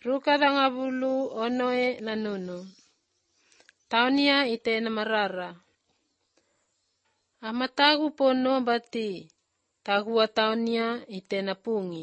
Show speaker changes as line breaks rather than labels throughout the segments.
Rukadangabulu onoe nanunu. Taunia ite na marara. Amatagu pono bati. Tagua taunia ite na pungi.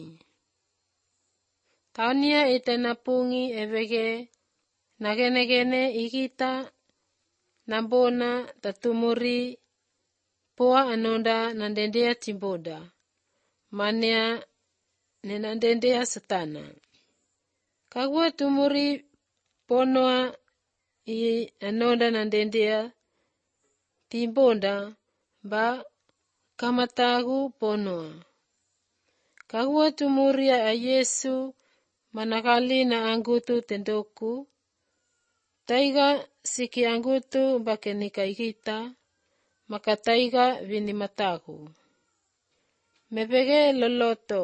Taunia ite na pungi evege nagenegene igita nambona tatumuri poa anonda nandendea timboda. Mania nenandendea satana. Kagua tumuri ponoa I anonda nandendea timbonda ba kamatagu ponoa. Kagua tumuri a Yesu manakali na angutu tendoku. Taiga siki angutu bakenika igita maka taiga vini matagu. Mebege loloto.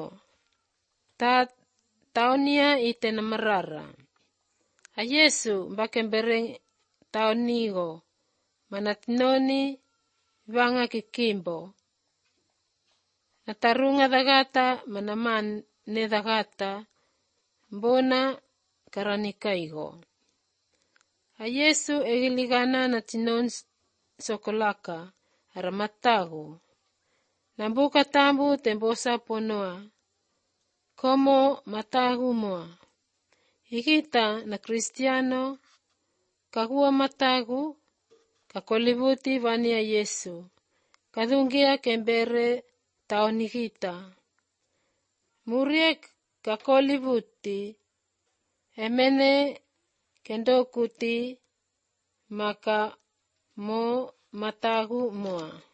Taunia ite na marara. A Yesu bakembereng taunigo manatinoni vanga kikimbo. Natarunga dagata manaman ne dagata mbona karanikaigo. A Yesu egiligana natinon sokolaka aramatagu. Nambuka tambu tembosa ponoa. Komo matagu moa. Igita na Kristiano kagua matagu kakolibuti vania Yesu. Kadungia kembere taunigita. Muriek kakolibuti emene kendokuti maka mo matagu moa.